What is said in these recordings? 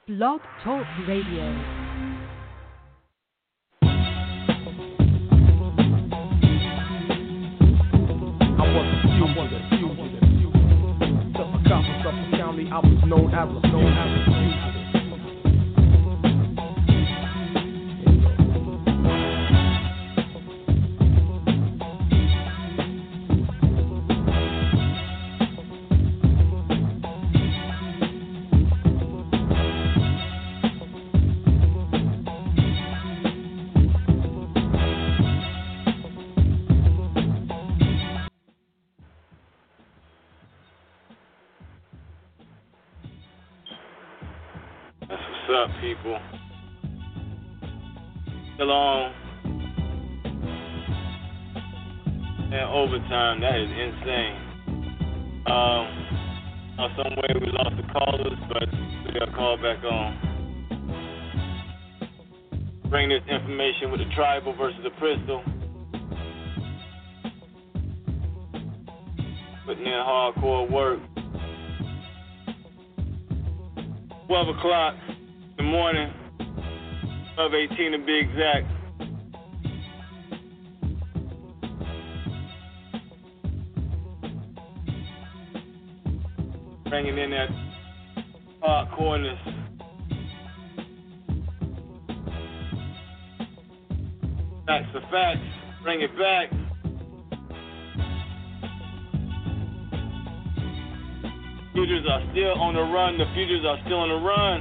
Blog Talk Radio. Suffolk County, I was known as a fugitive. What's up, people? Still on. And overtime, that is insane. Some way we lost the callers, but we got call back on. Bring this information with the tribal versus the pistol. Putting in hardcore work. 12 o'clock in the morning, 12:18 to be exact. Bringing in that hardcoreness. Facts are facts. Bring it back. Futures are still on the run. The futures are still on the run.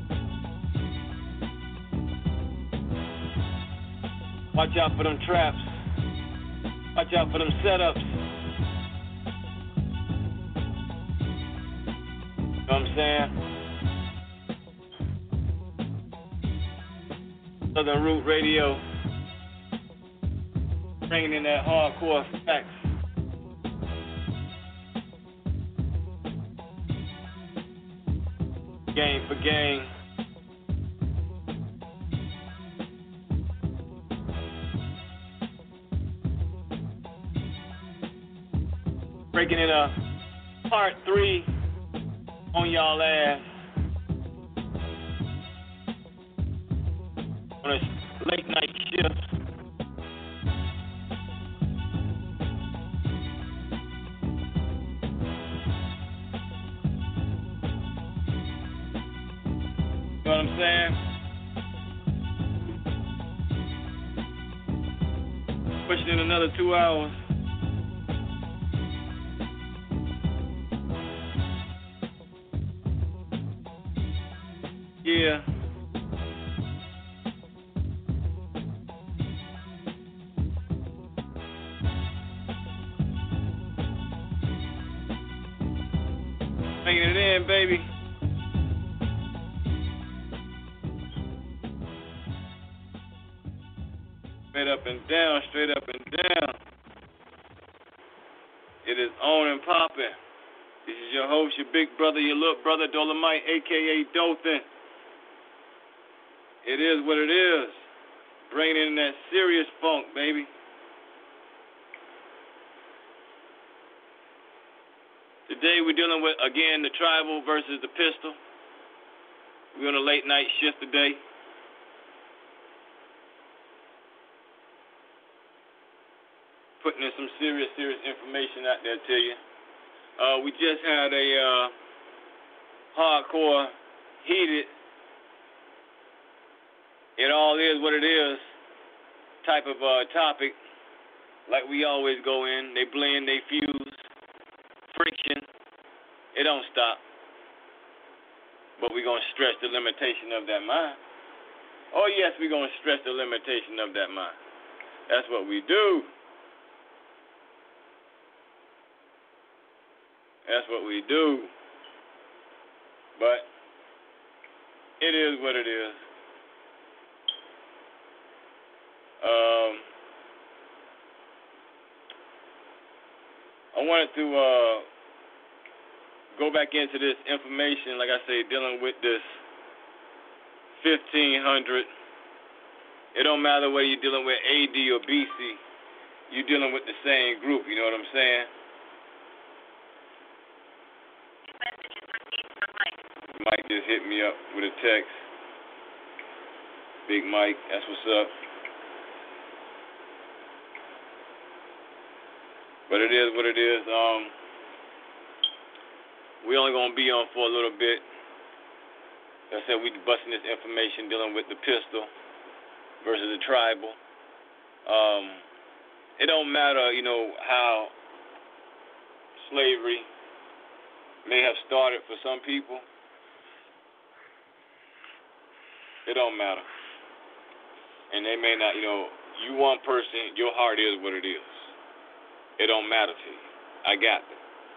Watch out for them traps. Watch out for them setups. You know what I'm saying? Southern Root Radio. Bringing in that hardcore facts. Gang for gang. Breaking it up. Part 3 on y'all ass. On a late night shift. You know what I'm saying? Pushing in another 2 hours. Yeah. Making it in, baby. Straight up and down, straight up and down. It is on and popping. This is your host, your big brother, your little brother, Dolomite, a.k.a. Dothan. It is what it is. Bringing in that serious funk, baby. Today we're dealing with, again, the tribal versus the pistol. We're on a late night shift today. Putting in some serious information out there to you. We just had a hardcore, heated, it all is what it is type of topic. Like we always go in, they blend, they fuse, friction. It don't stop. But we're going to stress the limitation of that mind. Oh, yes, we're going to stress the limitation of that mind. That's what we do. That's what we do. But it is what it is. I wanted to go back into this information, like I say, dealing with this 1500. It don't matter whether you're dealing with AD or BC. You're dealing with the same group, you know what I'm saying? Mike just hit me up with a text. Big Mike, that's what's up. But it is what it is. We only gonna be on for a little bit. Like I said, we busting this information dealing with the pistol versus the tribal. It don't matter, how slavery may have started for some people. It don't matter. And they may not, you one person, your heart is what it is. It don't matter to you. I got that.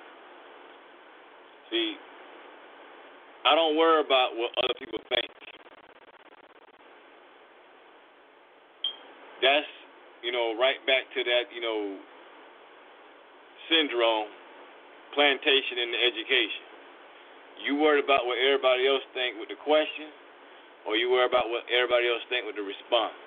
See, I don't worry about what other people think. That's, right back to that, syndrome, plantation in the education. You worried about what everybody else think with the question, or you worry about what everybody else think with the response.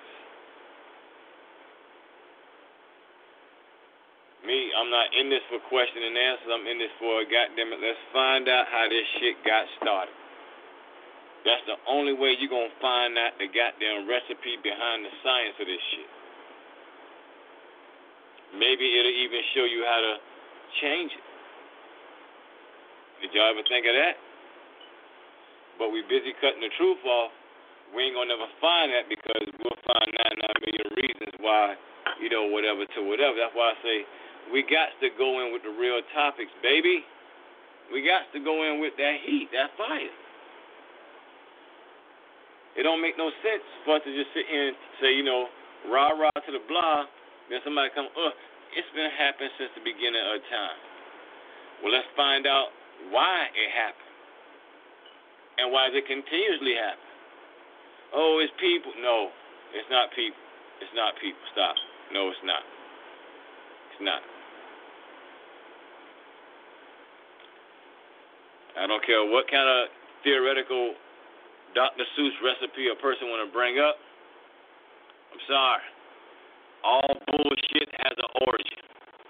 Me, I'm not in this for question and answers. I'm in this for, goddammit, let's find out how this shit got started. That's the only way you're going to find out the goddamn recipe behind the science of this shit. Maybe it'll even show you how to change it. Did y'all ever think of that? But we busy cutting the truth off. We ain't going to never find that because we'll find 99 million reasons why, whatever to whatever. That's why I say we got to go in with the real topics, baby. We got to go in with that heat, that fire. It don't make no sense for us to just sit here and say, rah-rah to the blah. Then somebody come, it's been happening since the beginning of time. Well, let's find out why it happened and why it continuously happen. Oh, it's people. No, it's not people. It's not people. Stop. No, it's not. It's not. I don't care what kind of theoretical Dr. Seuss recipe a person want to bring up. I'm sorry. All bullshit has an origin.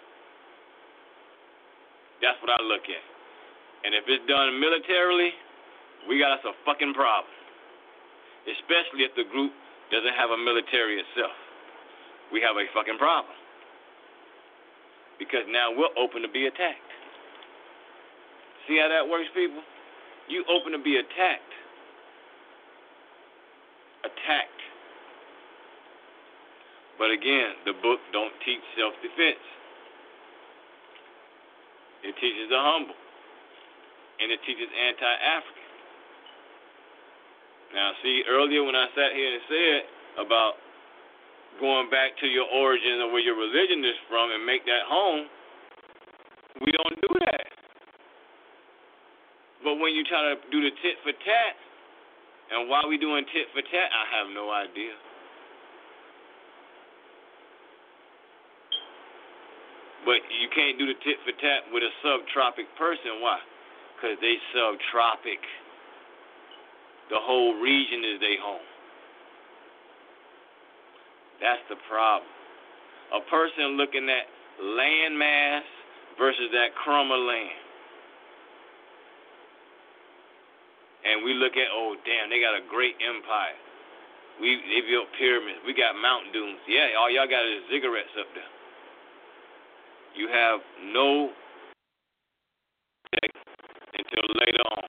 That's what I look at. And if it's done militarily, we got us a fucking problem. Especially if the group doesn't have a military itself. We have a fucking problem. Because now we're open to be attacked. See how that works, people? You open to be attacked. Attacked. But again, the book don't teach self-defense. It teaches the humble. And it teaches anti-African. Now, see, earlier when I sat here and said about going back to your origins or where your religion is from and make that home, we don't do that. But when you try to do the tit for tat, and why we doing tit for tat, I have no idea. But you can't do the tit for tat with a subtropic person. Why? Because they subtropic. The whole region is their home. That's the problem. A person looking at land mass versus that crumb of land. And we look at, oh, damn, they got a great empire. They built pyramids. We got mountain dunes. Yeah, all y'all got is cigarettes up there. You have no until later on.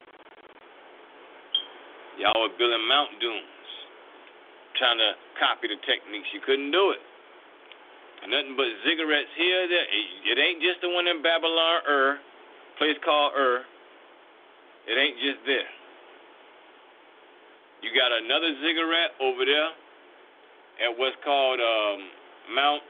Y'all were building mountain dunes, trying to copy the techniques. You couldn't do it. Nothing but cigarettes here, there. It ain't just the one in Babylon, place called It ain't just there. You got another ziggurat over there at what's called Mount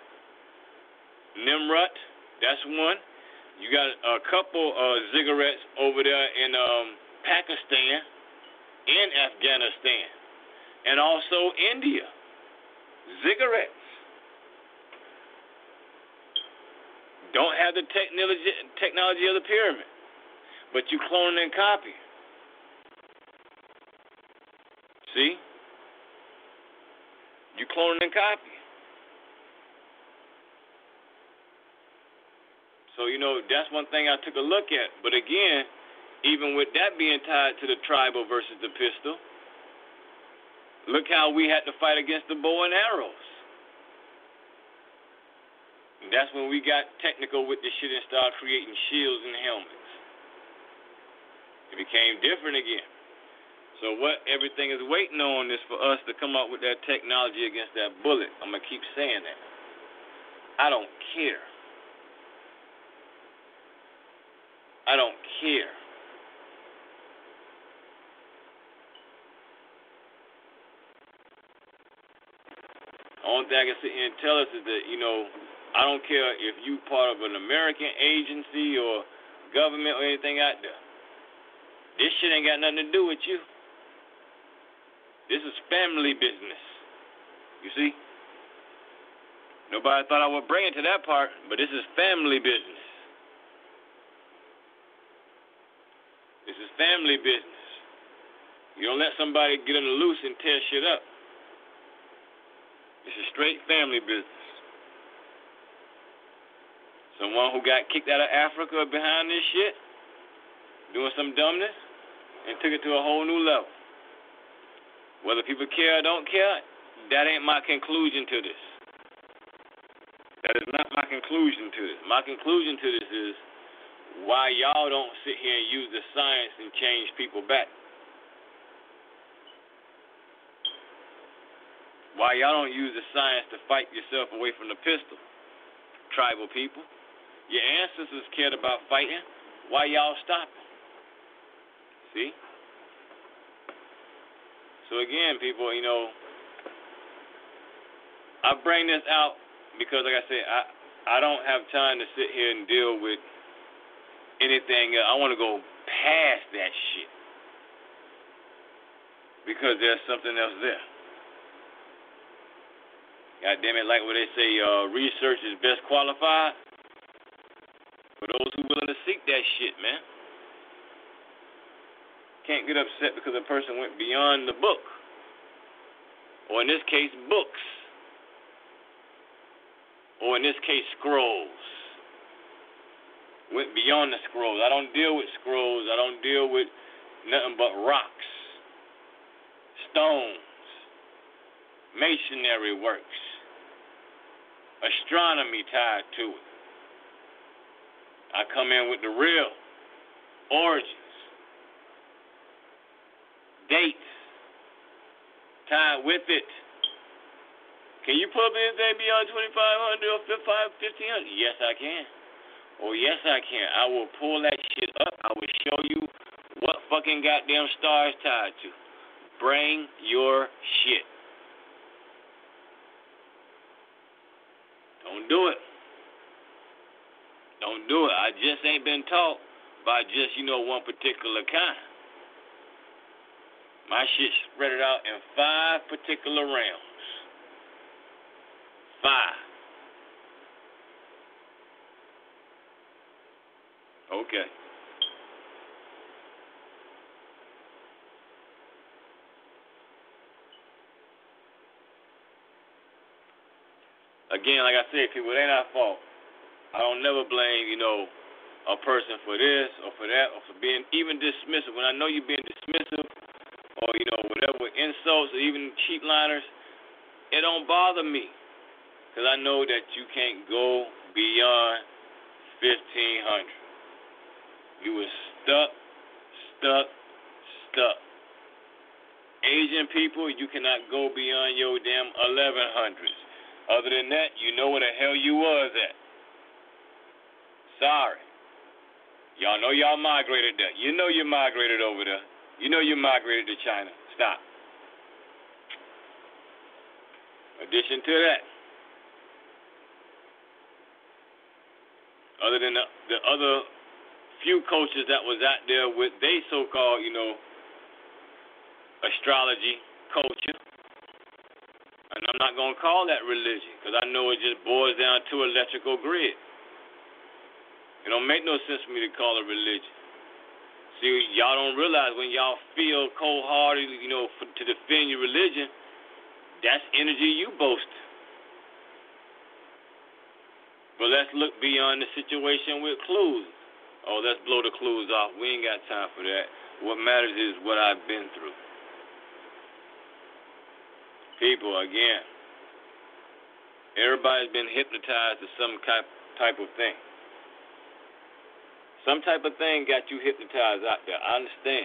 Nimrut. That's one. You got a couple ziggurats over there in Pakistan, in Afghanistan, and also India. Ziggurats. Don't have the technology of the pyramid, but you clone and copy. See? You clone and copy. So, that's one thing I took a look at. But again, even with that being tied to the tribal versus the pistol, look how we had to fight against the bow and arrows. And that's when we got technical with this shit and started creating shields and helmets. It became different again. So what everything is waiting on is for us to come up with that technology against that bullet. I'm going to keep saying that. I don't care. I don't care. The only thing I can sit here and tell us is that, I don't care if you part of an American agency or government or anything out there. This shit ain't got nothing to do with you. This is family business. You see? Nobody thought I would bring it to that part, but this is family business. This is family business. You don't let somebody get on the loose and tear shit up. This is straight family business. Someone who got kicked out of Africa behind this shit, doing some dumbness, and took it to a whole new level. Whether people care or don't care, that ain't my conclusion to this. That is not my conclusion to this. My conclusion to this is why y'all don't sit here and use the science and change people back. Why y'all don't use the science to fight yourself away from the pistol? Tribal people. Your ancestors cared about fighting. Why y'all stopping? See? So again, people, I bring this out because, like I said, I don't have time to sit here and deal with anything else. I want to go past that shit because there's something else there. God damn it, like what they say, research is best qualified for those who willing to seek that shit, man. Can't get upset because a person went beyond the book. Or in this case, books. Or in this case, scrolls. Went beyond the scrolls. I don't deal with scrolls. I don't deal with nothing but rocks, stones, masonry works, astronomy tied to it. I come in with the real origins, dates tied with it. Can you pull up anything beyond 2,500 or 1,500? Yes, I can. Oh, yes, I can. I will pull that shit up. I will show you what fucking goddamn stars tied to. Bring your shit. Don't do it. Don't do it. I just ain't been taught by just, one particular kind. My shit spread it out in 5 particular realms. 5. Okay. Again, like I said, people, it ain't our fault. I don't never blame, a person for this or for that or for being even dismissive. When I know you're being dismissive or, whatever, insults or even cheap liners, it don't bother me because I know that you can't go beyond 1,500. You were stuck. Asian people, you cannot go beyond your damn 1100s. Other than that, you know where the hell you was at. Sorry. Y'all know y'all migrated there. You know you migrated over there. You know you migrated to China. Stop. Addition to that, other than the other few cultures that was out there with they so-called, astrology culture, and I'm not going to call that religion because I know it just boils down to electrical grid. It don't make no sense for me to call it religion. See, y'all don't realize when y'all feel cold-hearted, to defend your religion, that's energy you boast. But let's look beyond the situation with clues. Oh, let's blow the clues off. We ain't got time for that. What matters is what I've been through. People, again, everybody's been hypnotized to some type of thing. Some type of thing got you hypnotized out there. I understand.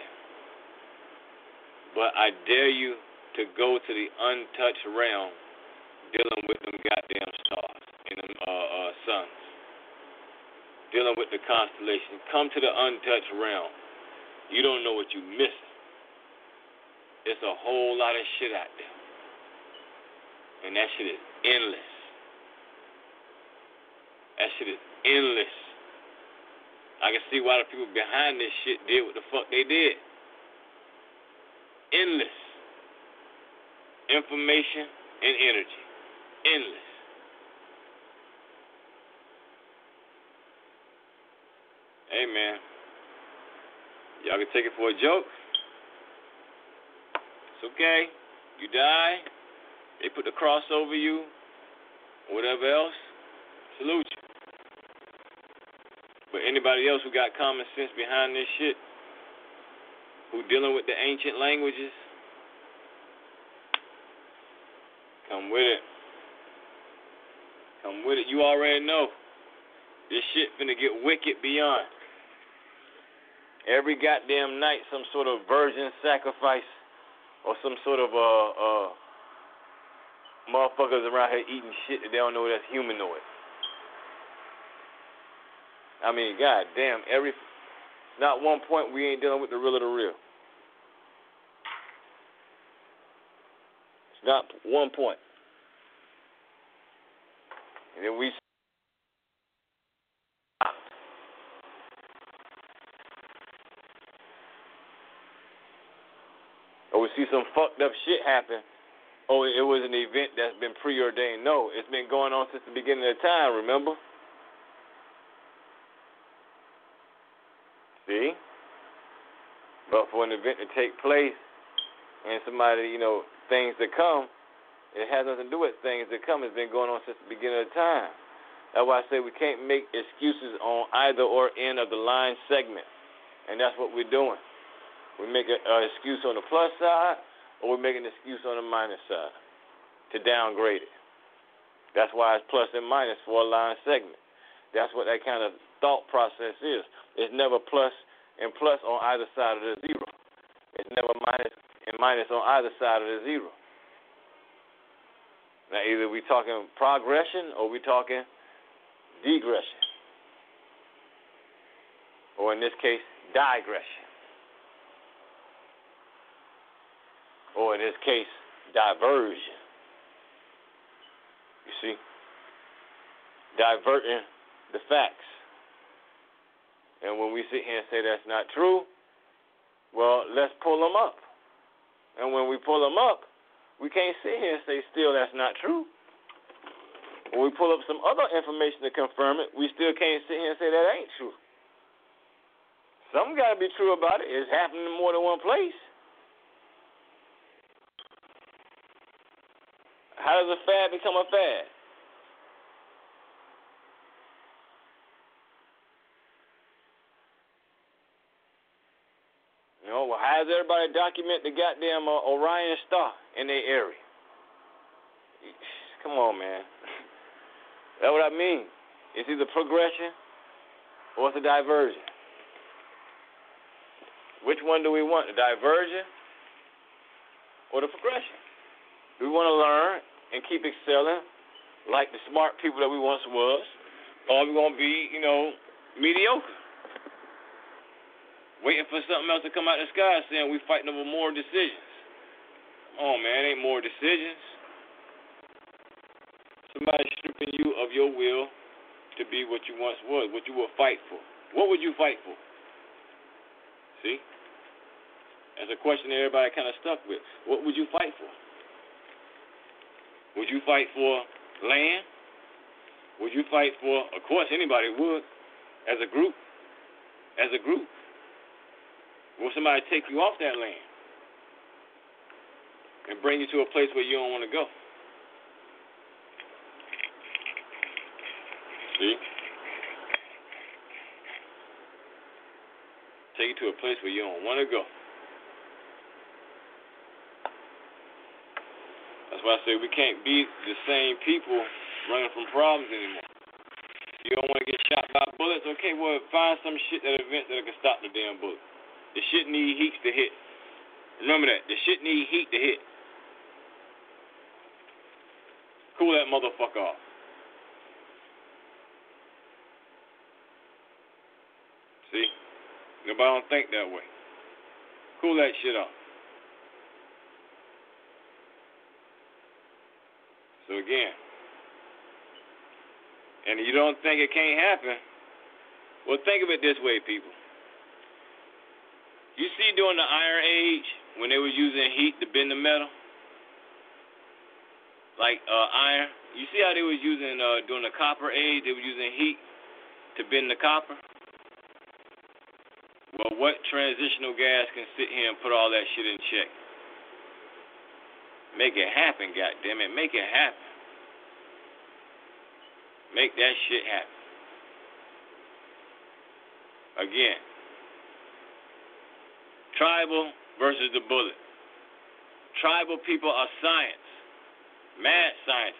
But I dare you to go to the untouched realm dealing with them goddamn stars and them suns. Dealing with the constellation. Come to the untouched realm. You don't know what you're missing. It's a whole lot of shit out there. And that shit is endless. That shit is endless. I can see why the people behind this shit did what the fuck they did. Endless. Information and energy. Endless. Hey, man. Y'all can take it for a joke. It's okay. You die. They put the cross over you. Whatever else. Salute you. But anybody else who got common sense behind this shit, who dealing with the ancient languages, come with it. Come with it. You already know. This shit finna get wicked beyond. Every goddamn night, some sort of virgin sacrifice or some sort of motherfuckers around here eating shit that they don't know that's humanoid. I mean, goddamn, not one point we ain't dealing with the real of the real. It's not one point. And then we see some fucked up shit happen. Oh, it was an event that's been preordained. No, it's been going on since the beginning of time, remember? See? But for an event to take place and somebody, things to come, it has nothing to do with things to come. It's been going on since the beginning of time. That's why I say we can't make excuses on either or end of the line segment. And that's what we're doing. We make an excuse on the plus side, or we make an excuse on the minus side to downgrade it. That's why it's plus and minus for a line segment. That's what that kind of thought process is. It's never plus and plus on either side of the zero. It's never minus and minus on either side of the zero. Now, either we talking progression or we talking degression, or in this case, digression. Or in this case, diversion. You see? Diverting the facts. And when we sit here and say that's not true, well, let's pull them up. And when we pull them up, we can't sit here and say still that's not true. When we pull up some other information to confirm it, we still can't sit here and say that ain't true. Something got to be true about it. It's happening in more than one place. How does a fad become a fad? Well, how does everybody document the goddamn Orion star in their area? Come on, man. That's what I mean. It's either progression or it's a diversion. Which one do we want, the diversion or the progression? Do we want to learn and keep excelling like the smart people that we once was, or are we going to be, mediocre? Waiting for something else to come out of the sky saying we fighting over more decisions. Come on, man, it ain't more decisions. Somebody stripping you of your will to be what you once was, what you would fight for. What would you fight for? See? That's a question that everybody kind of stuck with. What would you fight for? Would you fight for land? Would you fight for, of course, anybody would, as a group? As a group. Will somebody take you off that land and bring you to a place where you don't want to go? See? Take you to a place where you don't want to go. That's why I say we can't be the same people running from problems anymore. You don't want to get shot by bullets? Okay, well, find some shit that can stop the damn bullet. The shit need heat to hit. Remember that. The shit need heat to hit. Cool that motherfucker off. See? Nobody don't think that way. Cool that shit off. So again, and you don't think it can't happen, well, think of it this way, people. You see during the Iron Age, when they was using heat to bend the metal, like iron, you see how they was using, during the Copper Age, they were using heat to bend the copper? Well, what transitional gas can sit here and put all that shit in check? Make it happen, goddammit. Make it happen. Make that shit happen. Again, tribal versus the bullet. Tribal people are science. Mad scientists.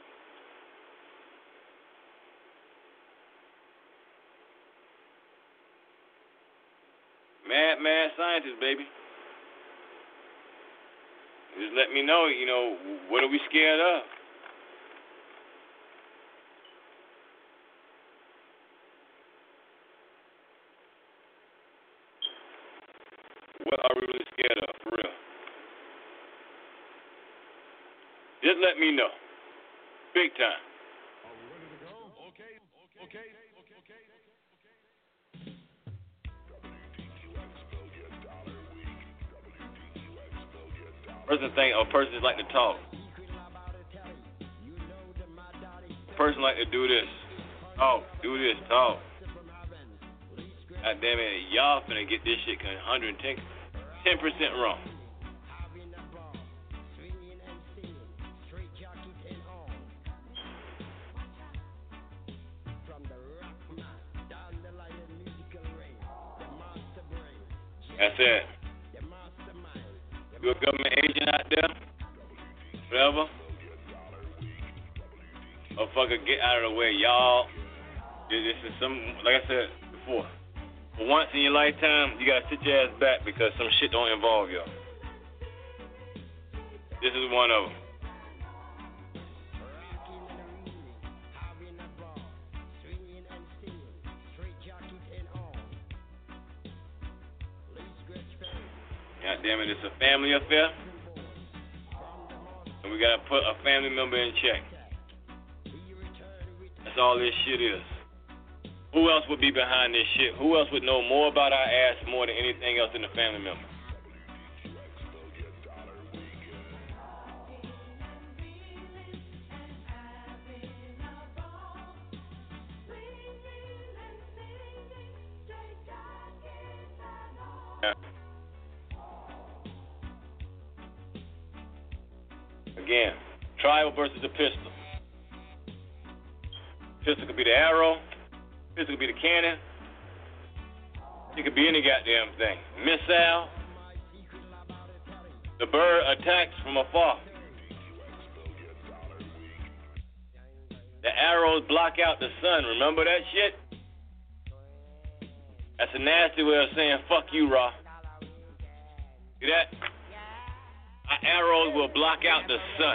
Mad scientists, baby. Just let me know, what are we scared of? What are we really scared of, for real? Just let me know. Big time. Are we ready to go? Okay. Persons like to talk. Person like to do this. Talk. Do this. Talk. God damn it. Y'all finna get this shit 10% wrong. That's it. You a government agent out there? Whatever? Motherfucker, get out of the way, y'all. This is like I said before. For once in your lifetime, you gotta sit your ass back because some shit don't involve y'all. This is one of them. God damn it, it's a family affair. And we gotta put a family member in check. That's all this shit is. Who else would be behind this shit? Who else would know more about our ass more than anything else than the family member? Yeah. Again, tribal versus the pistol. Pistol could be the arrow. Pistol could be the cannon. It could be any goddamn thing. Missile. The bird attacks from afar. The arrows block out the sun. Remember that shit? That's a nasty way of saying fuck you, Ra. See that? Our arrows will block out the sun.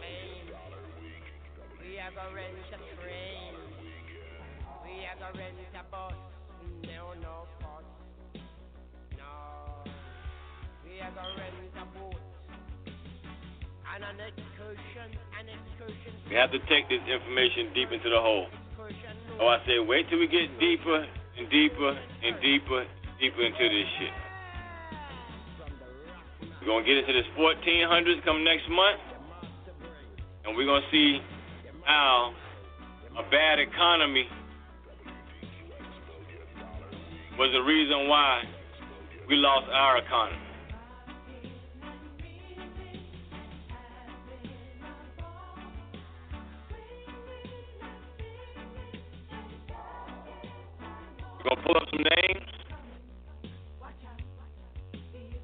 We are going to rent a train. We are going to rent a bus. No fuss. No. We are going to rent a boat. And an excursion. We have to take this information deep into the hole. Oh, I say wait till we get deeper and deeper and deeper into this shit. We're going to get into this 1400s come next month, and we're going to see how a bad economy was the reason why we lost our economy. We're going to pull up some names.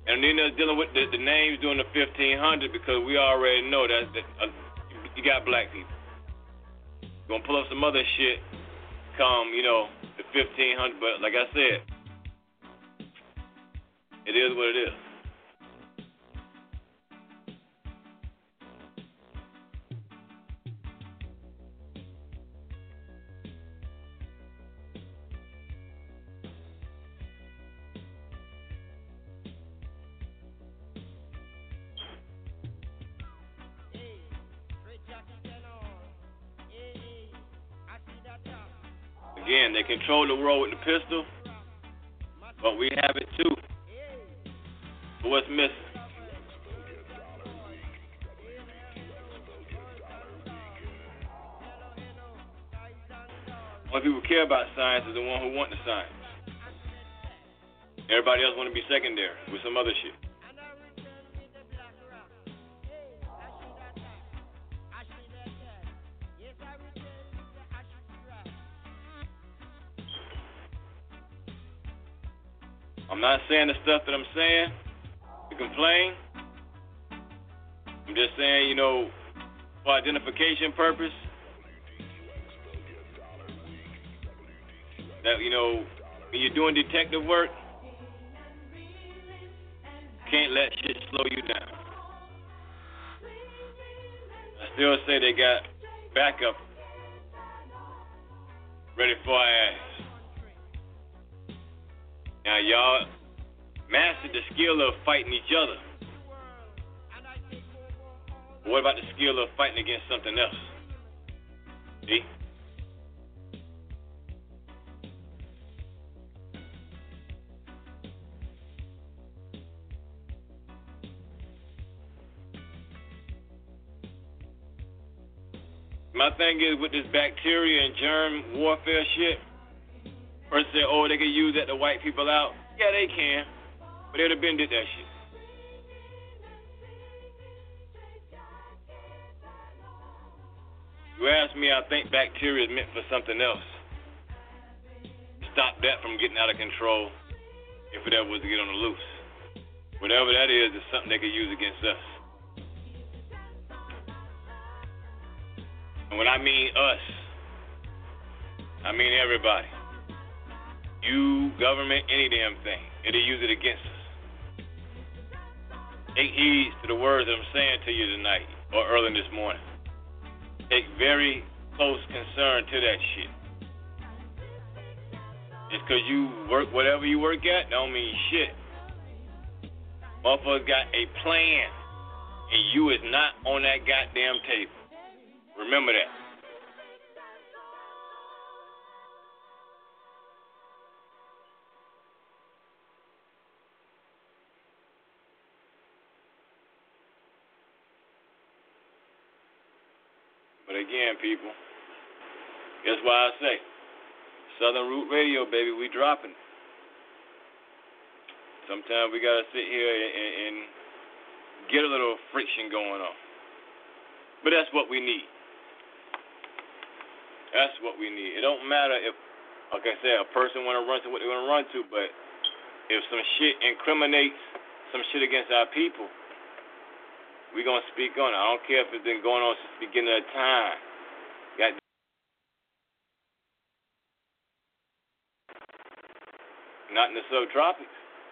And then they're dealing with the names during the 1500 because we already know that you got black people. Gonna pull up some other shit come, the 1500. But like I said, it is what it is. Again, they control the world with the pistol, but we have it too. But what's missing? Only people who care about science is the one who want the science. Everybody else want to be secondary with some other shit. I'm not saying the stuff that I'm saying to complain. I'm just saying, for identification purpose, that, when you're doing detective work, can't let shit slow you down. I still say they got backup ready for our ass. Now, y'all mastered the skill of fighting each other. But what about the skill of fighting against something else? See? My thing is with this bacteria and germ warfare shit, person say, they can use that to wipe people out. Yeah, they can. But they'd have been did that shit. You ask me, I think bacteria is meant for something else. Stop that from getting out of control if it ever was to get on the loose. Whatever that is something they could use against us. And when I mean us, I mean everybody. You, government, any damn thing. It'll use it against us. Take heed to the words that I'm saying to you tonight or early this morning. Take very close concern to that shit. Just because you work whatever you work at don't mean shit. Motherfuckers got a plan, and you is not on that goddamn table. Remember that. But again, people, that's why I say, Southern Root Radio, baby, we dropping. Sometimes we gotta sit here and get a little friction going on. But that's what we need. That's what we need. It don't matter if, like I said, a person want to run to what they want to run to, but if some shit incriminates some shit against our people, we going to speak on it. I don't care if it's been going on since the beginning of time. Not in the subtropics.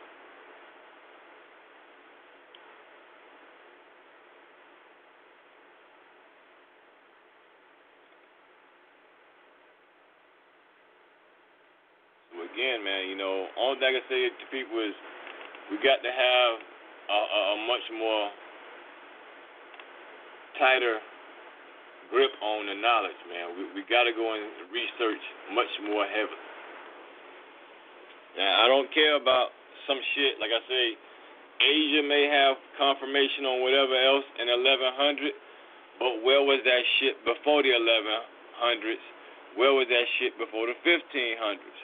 So again, man, only thing I can say to people is we got to have a much more tighter grip on the knowledge, man. We got to go and research much more heavily. Now, I don't care about some shit, like I say, Asia may have confirmation on whatever else in 1100, but where was that shit before the 1100s? Where was that shit before the 1500s?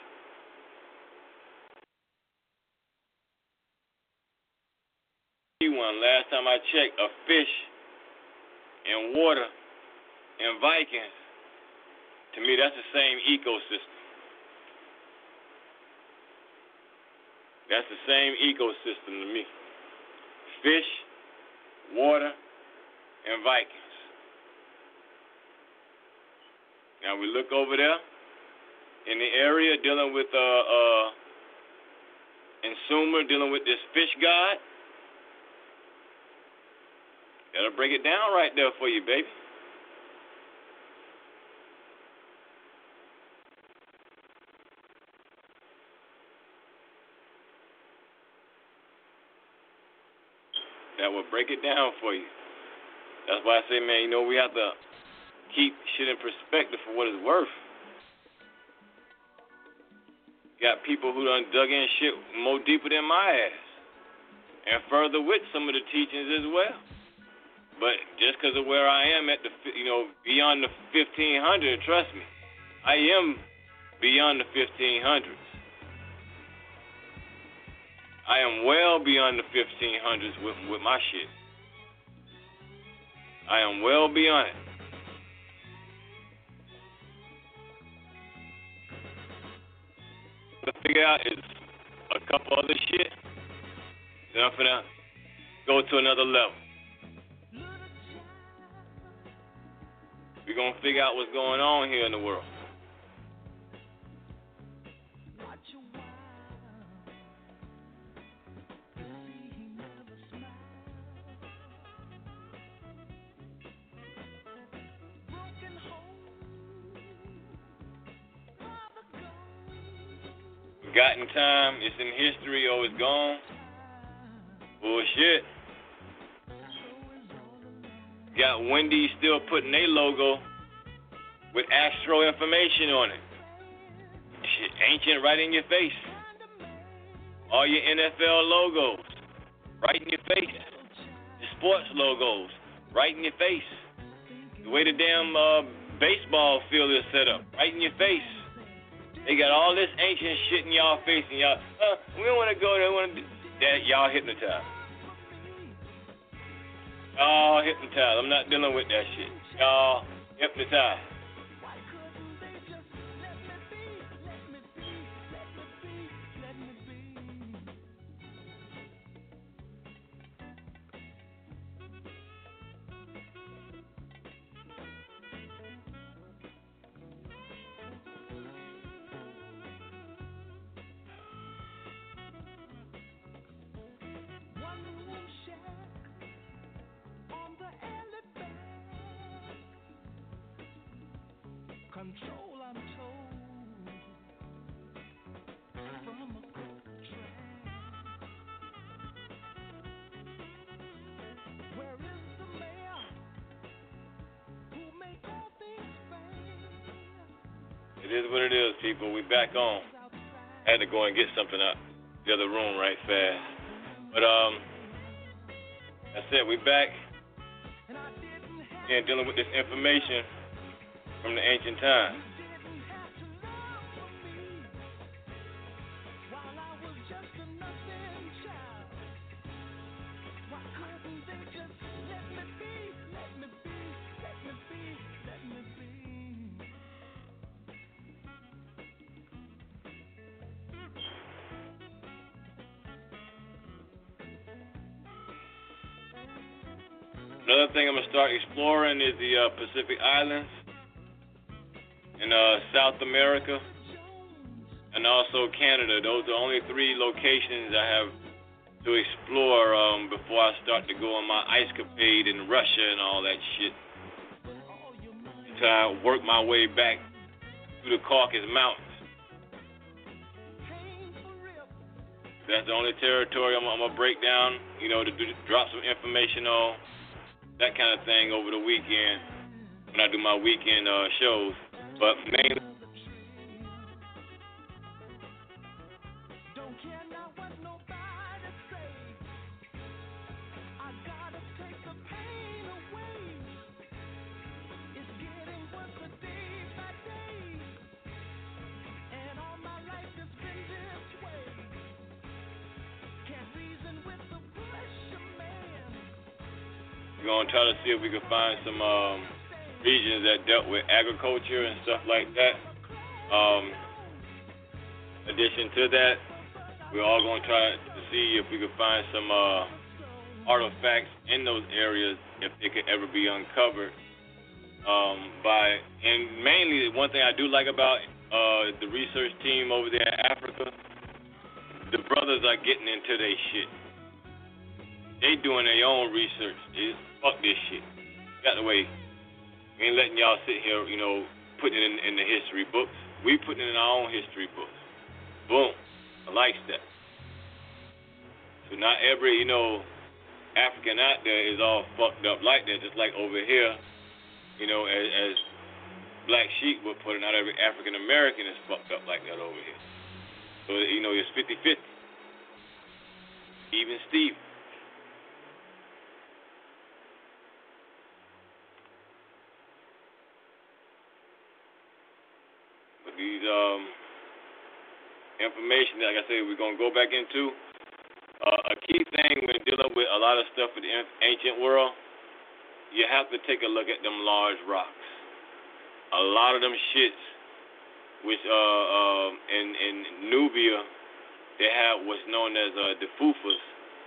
Last time I checked, a fish in water in Vikings, to me, that's the same ecosystem. That's the same ecosystem to me. fish, water, and Vikings. Now we look over there in the area dealing with in Sumer, dealing with this fish god. That'll break it down right there for you, baby. That will break it down for you. That's why I say, man, we have to keep shit in perspective for what it's worth. Got people who done dug in shit more deeper than my ass, and further with some of the teachings as well. But just because of where I am at the, beyond the 1500, trust me, I am beyond the 1500s. I am well beyond the 1500s with my shit. I am well beyond it. What I figure out is a couple other shit. Then I'm finna go to another level. We're gonna figure out what's going on here in the world. Forgotten time, it's in history or it's gone. Bullshit. Got Wendy's still putting their logo with Astro information on it. Shit, ancient right in your face. All your NFL logos, right in your face. The sports logos, right in your face. The way the damn baseball field is set up, right in your face. They got all this ancient shit in y'all face, and y'all, we don't want to go there. We want to do that. Y'all hypnotized. Y'all hypnotized. I'm not dealing with that shit. Y'all hypnotized. Control, I'm told, from a crooked track. Where is the mayor who make all things fair? It is what it is, people. We back on. I had to go and get something out the other room right fast. But that's it. We back. Again, dealing with this information from the ancient times. Another thing I'm going to start exploring is the Pacific Islands in South America and also Canada. Those are only 3 locations I have to explore before I start to go on my ice-capade in Russia and all that shit. Until I work my way back through the Caucasus Mountains. That's the only territory I'm going to break down, to drop some information on, that kind of thing over the weekend when I do my weekend shows. But mainly, we're going to try to see if we can find some regions that dealt with agriculture and stuff like that. In addition to that, we're all going to try to see if we can find some artifacts in those areas if they could ever be uncovered. And mainly one thing I do like about the research team over there in Africa, the brothers are getting into their shit. They doing their own research. It's fuck this shit. Got the way. We ain't letting y'all sit here, putting it in the history books. We putting it in our own history books. Boom. I like that. So not every, African out there is all fucked up like that. Just like over here, as Black Sheep would put it, not every African American is fucked up like that over here. So, it's 50-50. Even Steve. But these information that, like I said, we're going to go back into. A key thing when dealing with a lot of stuff in the ancient world, you have to take a look at them large rocks. A lot of them shits, which in Nubia, they have what's known as the Fufas.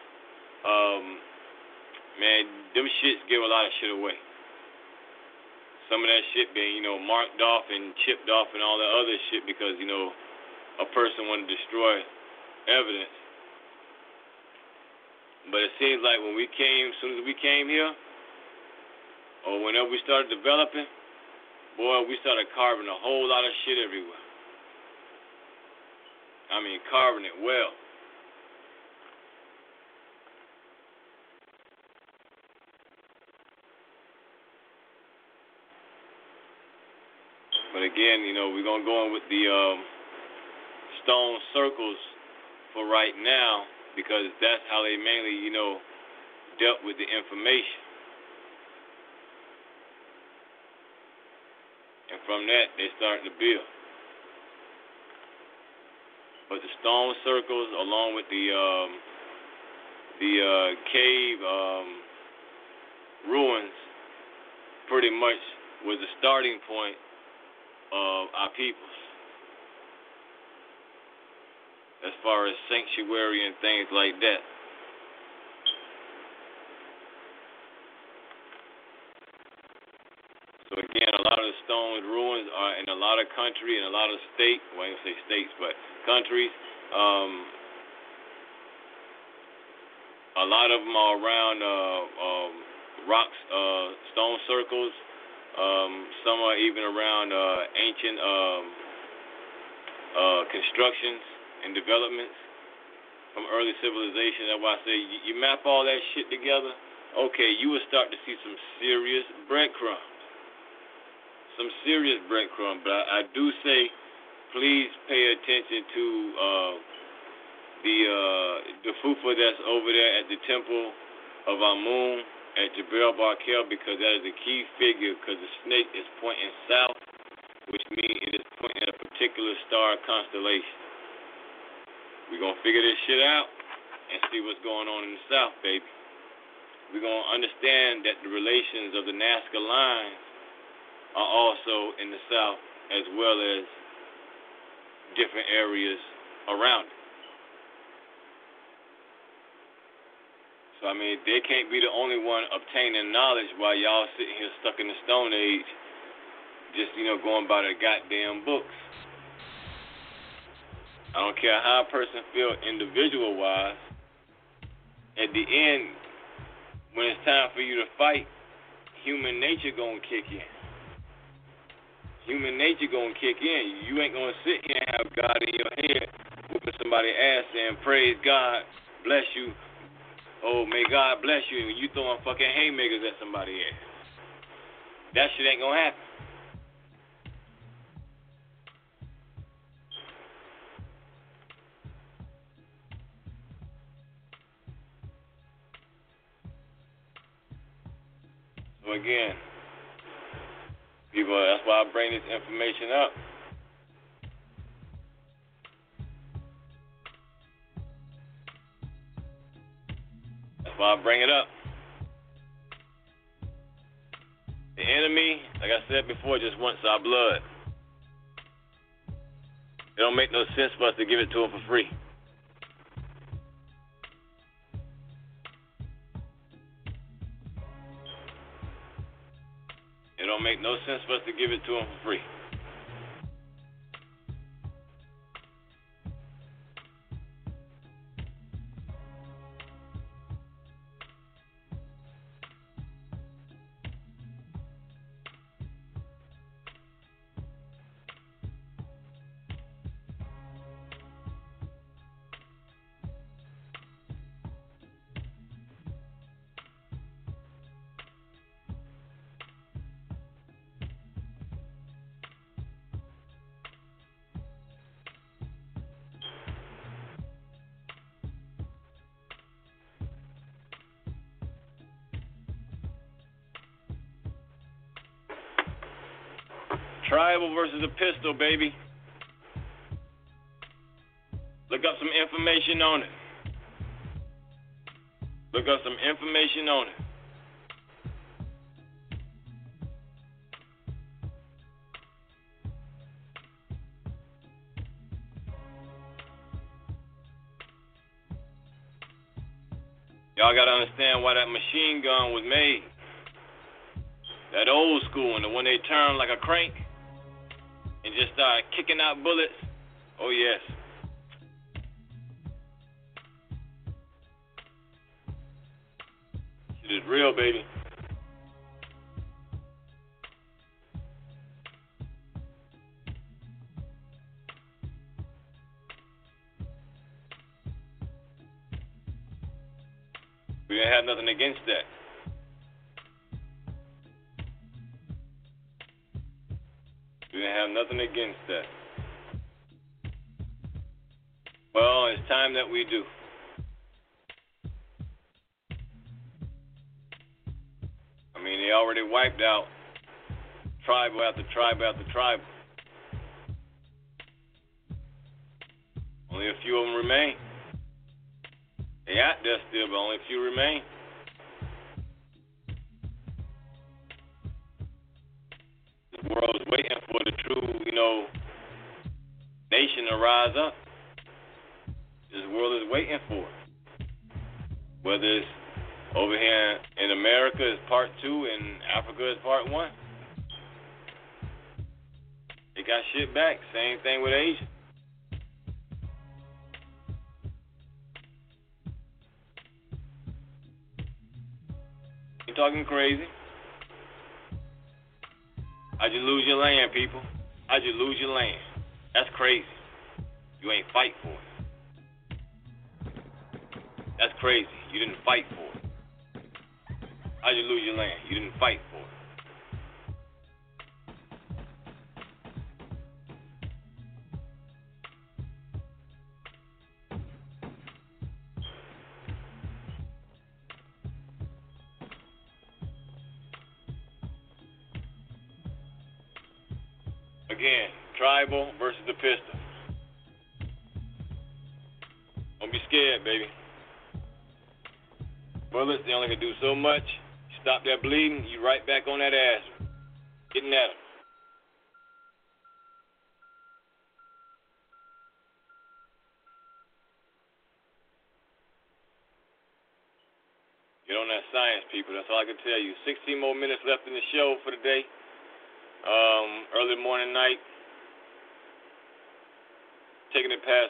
Man, them shits give a lot of shit away. Some of that shit being, marked off and chipped off and all that other shit because, a person wanted to destroy evidence. But it seems like when we came, as soon as we came here, or whenever we started developing, boy, we started carving a whole lot of shit everywhere. I mean, carving it well. But again, we're going to go in with the stone circles for right now because that's how they mainly, dealt with the information. And from that, they started to build. But the stone circles, along with the cave ruins, pretty much was the starting point of our peoples, as far as sanctuary and things like that. So again, a lot of the stone ruins are in a lot of country and a lot of states. Well, I don't say states, but countries. A lot of them are around rocks, stone circles. Some are even around ancient constructions and developments from early civilization. That's why I say you map all that shit together, okay, you will start to see some serious breadcrumbs. Some serious breadcrumbs. But I do say please pay attention to the fufa that's over there at the temple of Amun at Jebel Barkel, because that is a key figure, because the snake is pointing south, which means it is pointing at a particular star constellation. We're going to figure this shit out and see what's going on in the south, baby. We're going to understand that the relations of the Nazca lines are also in the south, as well as different areas around it. So, they can't be the only one obtaining knowledge while y'all sitting here stuck in the Stone Age, just, going by the goddamn books. I don't care how a person feels individual-wise. At the end, when it's time for you to fight, human nature gonna kick in. Human nature gonna kick in. You ain't gonna sit here and have God in your head, whooping somebody's ass saying, praise God, bless you. Oh, may God bless you. And you throwing fucking haymakers at somebody's ass. That shit ain't gonna happen. So again, people, that's why I bring this information up. That's why I bring it up. The enemy, like I said before, just wants our blood. It don't make no sense for us to give it to them for free. It don't make no sense for us to give it to them for free. Tribal versus a pistol, baby. Look up some information on it. Look up some information on it. Y'all gotta understand why that machine gun was made. That old school one, the one they turn like a crank and just start kicking out bullets. Oh, yes. Shit is real, baby. We didn't have nothing against that. We didn't have nothing against that. Well, it's time that we do. I mean, they already wiped out tribal after tribal after tribal. Only a few of them remain. They out there still, but only a few remain. The world is waiting for the true, nation to rise up. This world is waiting for it. Whether it's over here in America is part 2 and Africa is part 1. They got shit back. Same thing with Asia. You talking crazy? How'd you lose your land, people? How'd you lose your land? That's crazy. You ain't fight for it. That's crazy. You didn't fight for it. How'd you lose your land? You didn't fight for it. Again, tribal versus the pistol. Don't be scared, baby. Bullets, they only can do so much. You stop that bleeding, you right back on that ass. Getting at them. Get on that science, people. That's all I can tell you. 16 more minutes left in the show for the day. Early morning, night. Taking it past.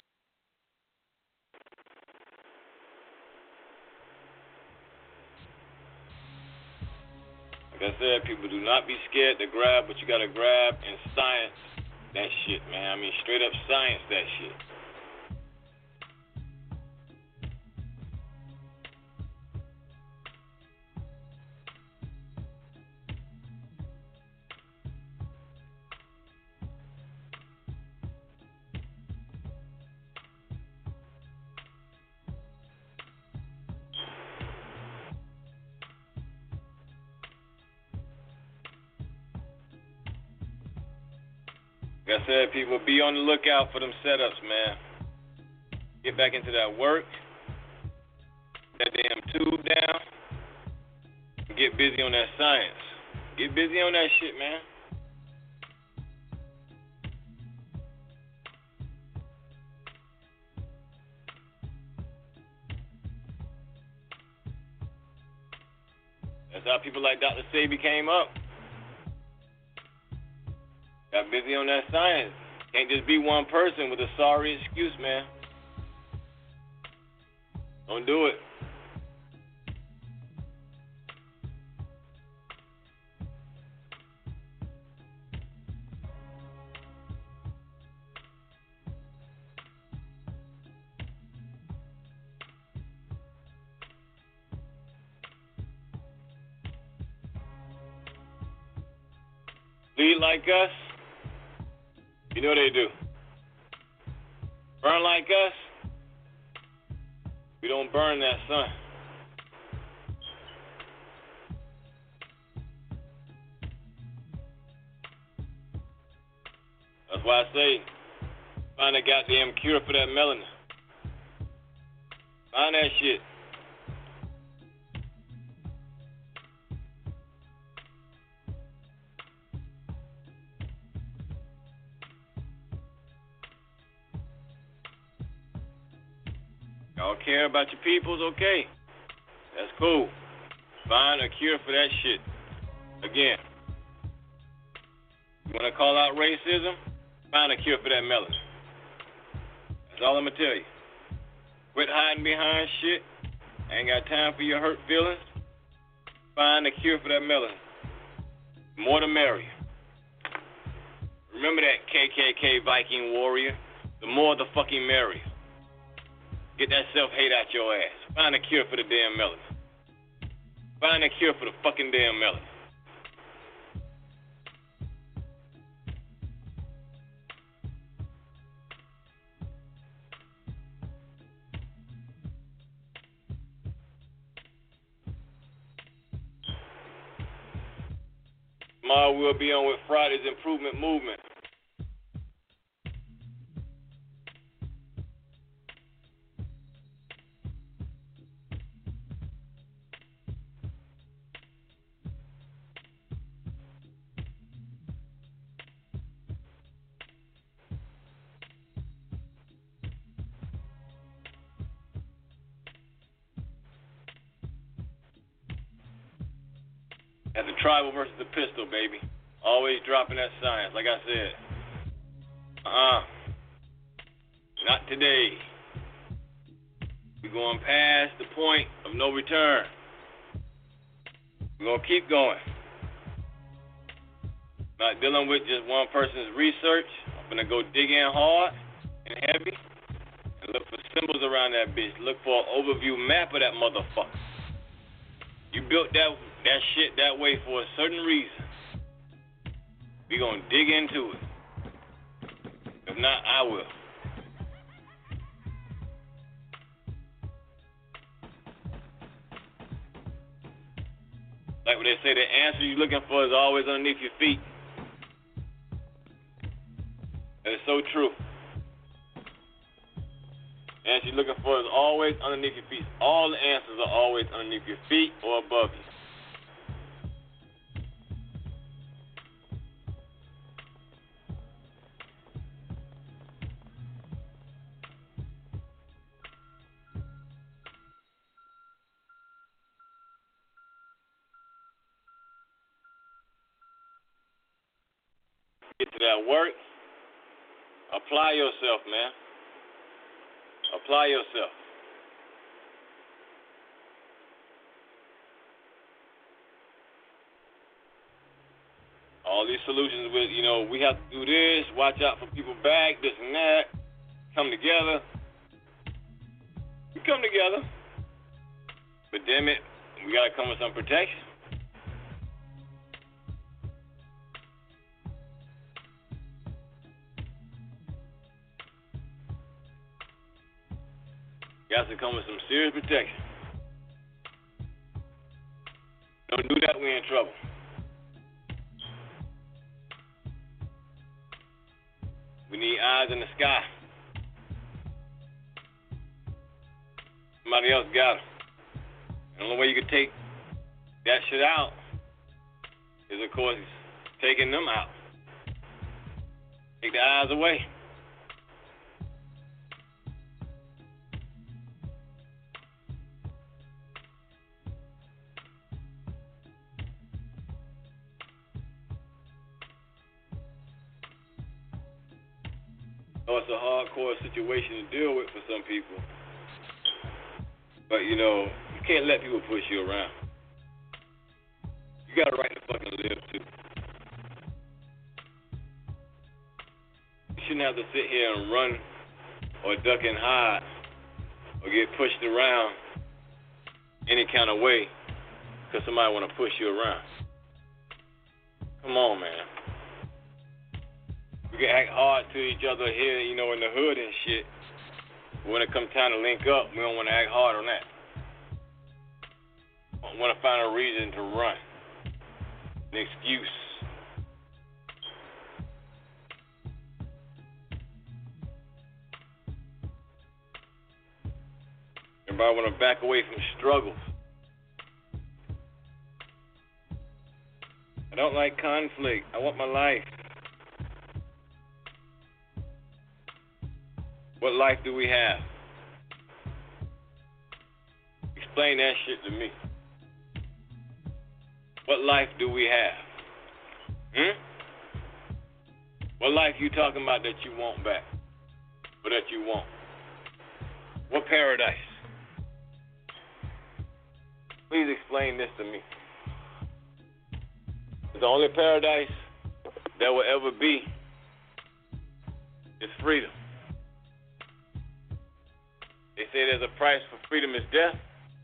Like I said, people, do not be scared to grab what you gotta grab and science that shit, man. I mean, straight up science that shit. Like I said, people, be on the lookout for them setups, man. Get back into that work. That damn tube down. And get busy on that science. Get busy on that shit, man. That's how people like Dr. Sebi came up. Got busy on that science. Can't just be one person with a sorry excuse, man. Don't do it. Lead like us, you know they do. Burn like us, we don't burn that sun. That's why I say, find a goddamn cure for that melanin. Find that shit. Y'all care about your peoples, okay. That's cool. Find a cure for that shit. Again, you want to call out racism? Find a cure for that melanin. That's all I'm going to tell you. Quit hiding behind shit. I ain't got time for your hurt feelings. Find a cure for that melanin. More the merrier. Remember that KKK Viking warrior? The more the fucking merrier. Get that self-hate out your ass. Find a cure for the damn melanin. Find a cure for the fucking damn melanin. Tomorrow we'll be on with Friday's Improvement Movement. That's the tribal versus the pistol, baby. Always dropping that science, like I said. Not today. We're going past the point of no return. We're going to keep going. Not dealing with just one person's research. I'm going to go dig in hard and heavy and look for symbols around that bitch. Look for an overview map of that motherfucker. You built that shit that way for a certain reason. We gonna dig into it. If not, I will. Like what they say, the answer you're looking for is always underneath your feet. That is so true. The answer you're looking for is always underneath your feet. All the answers are always underneath your feet or above you. Get to that work. Apply yourself, man. Apply yourself. All these solutions with, we have to do this, watch out for people back, this and that, come together. We come together. But damn it, we got to come with some protection. Got to come with some serious protection. Don't do that, we're in trouble. We need eyes in the sky. Somebody else got them. The only way you can take that shit out is, of course, taking them out. Take the eyes away. or it's a hardcore situation to deal with for some people. But, you know, you can't let people push you around. You got a right to fucking live, too. You shouldn't have to sit here and run or duck and hide or get pushed around any kind of way because somebody want to push you around. Come on, man. We can act hard to each other here, you know, in the hood and shit. But when it comes time to link up, we don't want to act hard on that. We want to find a reason to run, an excuse. Everybody want to back away from struggles. I don't like conflict. I want my life. What life do we have? Explain that shit to me. What life do we have? What life you talking about that you want back? Or that you want? What paradise? Please explain this to me. The only paradise there will ever be is freedom. They say there's a price for freedom is death.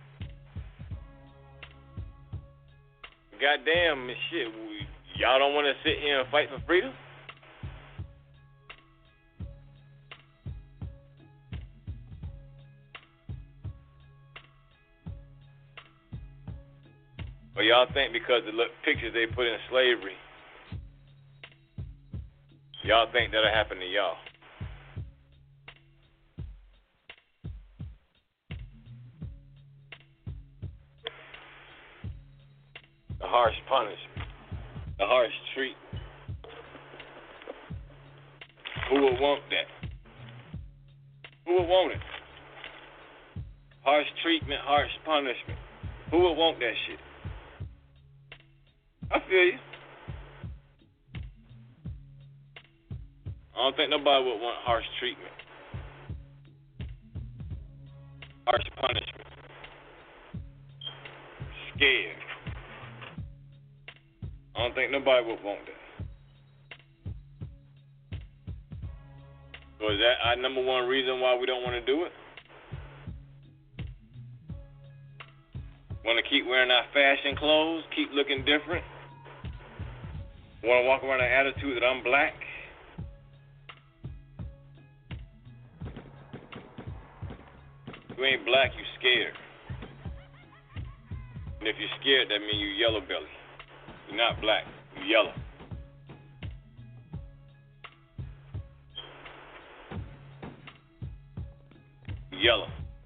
Goddamn, shit, y'all don't want to sit here and fight for freedom? Or y'all think because the pictures they put in slavery, y'all think that'll happen to y'all? The harsh punishment, the harsh treatment. Who would want that? Who would want it? Harsh treatment, harsh punishment. Who would want that shit? I feel you. I don't think nobody would want harsh treatment, harsh punishment. Scared. I don't think nobody would want that. So is that our number one reason why we don't want to do it? Want to keep wearing our fashion clothes, keep looking different? Want to walk around an attitude that I'm black? You ain't black, you scared. And if you're scared, that means you yellow belly. You're not black, you're yellow. Yellow.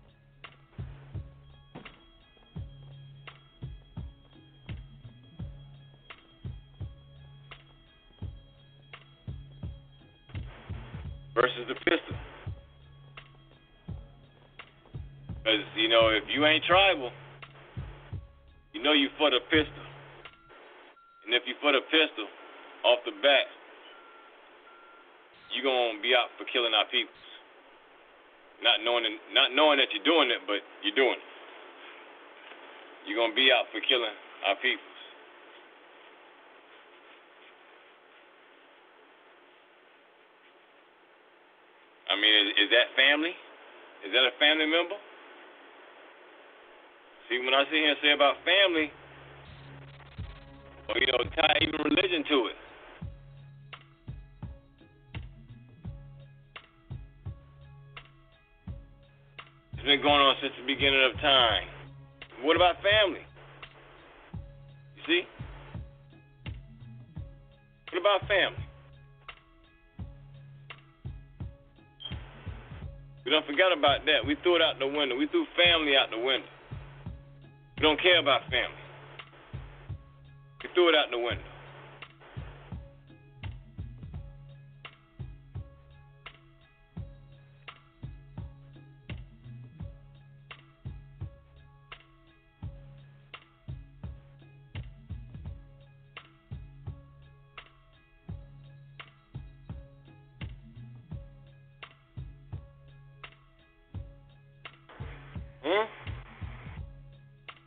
Versus the pistol. Because, you know, if you ain't tribal, you know you for the pistol. And if you for the pistol, off the bat, you're going to be out for killing our peoples. Not knowing that you're doing it, but you're doing it. You're going to be out for killing our peoples. I mean, is that family? Is that a family member? See, when I sit here and say about family, or, you know, tie even religion to it. It's been going on since the beginning of time. What about family? You see? What about family? We don't forget about that. We threw it out the window. We threw family out the window. We don't care about family. We threw it out the window.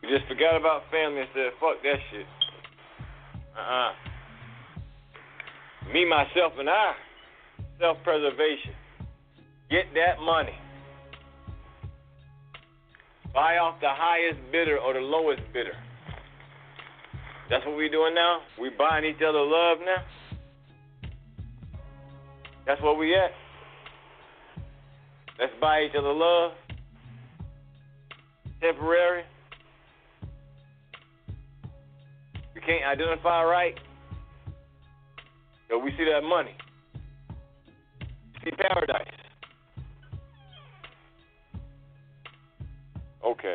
You just forgot about family and said, fuck that shit. Me, myself, and I. Self-preservation. Get that money. Buy off the highest bidder or the lowest bidder. That's what we doing now? We buying each other love now? That's where we at? Let's buy each other love. Temporary. We can't identify right. So we see that money. See paradise. Okay.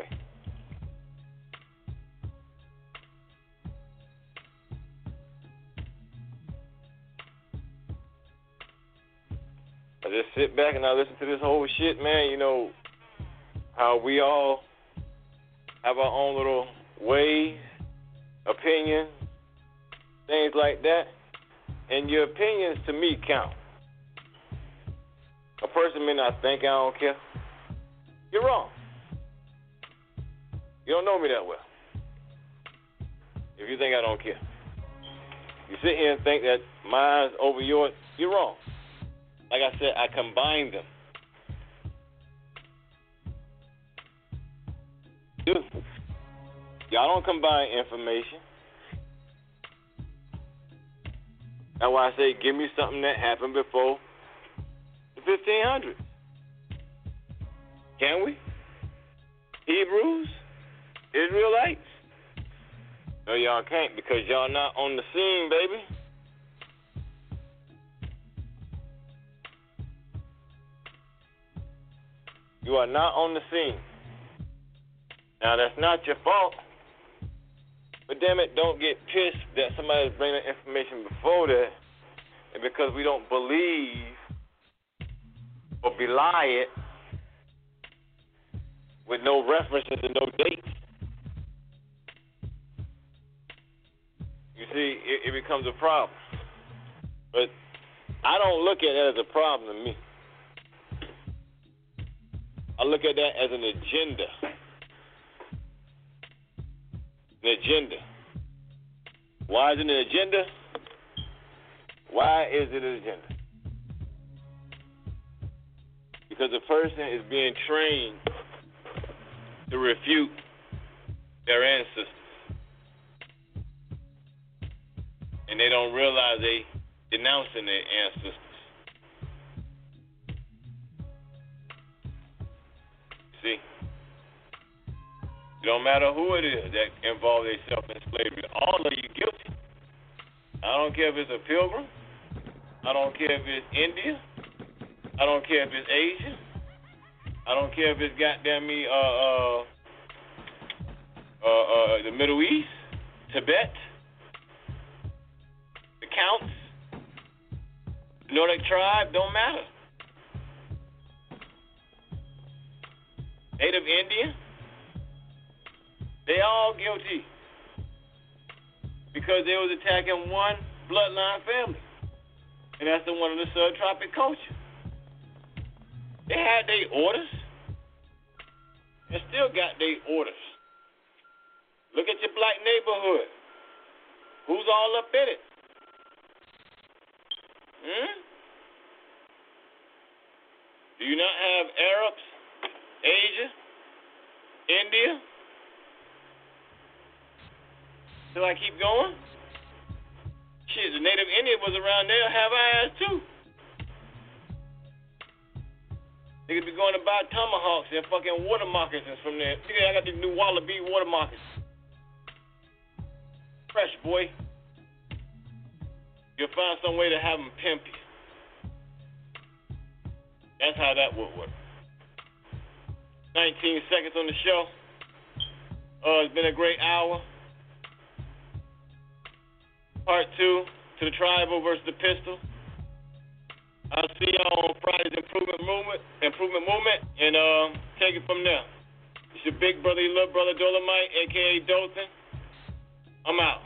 I just sit back and I listen to this whole shit, man. You know, how we all have our own little ways, opinions, things like that. And your opinions, to me, count. A person may not think I don't care. You're wrong. You don't know me that well if you think I don't care. You sit here and think that mine's over yours, you're wrong. Like I said, I combine them. Y'all don't combine information. That's why I say give me something that happened before the 1500s. Can we? Hebrews? Israelites? No, y'all can't because y'all not on the scene, baby. You are not on the scene. Now, that's not your fault. But damn it, don't get pissed that somebody's bringing information before that. And because we don't believe or belie it with no references and no dates. You see, it becomes a problem. But I don't look at it as a problem to me. I look at that as an agenda. An agenda. Why is it an agenda? Why is it an agenda? Because the person is being trained to refute their ancestors. And they don't realize they denouncing their ancestors. See? It don't matter who it is that involved themselves in slavery. All of you guilty. I don't care if it's a pilgrim. I don't care if it's India. I don't care if it's Asia. I don't care if it's goddamn me the Middle East, Tibet, the Counts, Nordic tribe, don't matter. Native Indian, they all guilty because they was attacking one bloodline family, and that's the one of the subtropic culture. They had their orders and still got their orders. Look at your black neighborhood. Who's all up in it? Do you not have Arabs, Asia, India? Till I keep going? Shit, the native Indian was around there, have our ass too. Niggas be going to buy tomahawks and fucking water moccasins from there. Nigga, I got these new Wallaby water moccasins. Fresh, boy. You'll find some way to have them pimp you. That's how that would work. 19 seconds on the show. It's been a great hour. Part 2 to the Tribal versus the Pistol. I'll see y'all on Friday's Improvement Movement, and take it from there. It's your big brother, your little brother, Dolomite, a.k.a. Dothan. I'm out.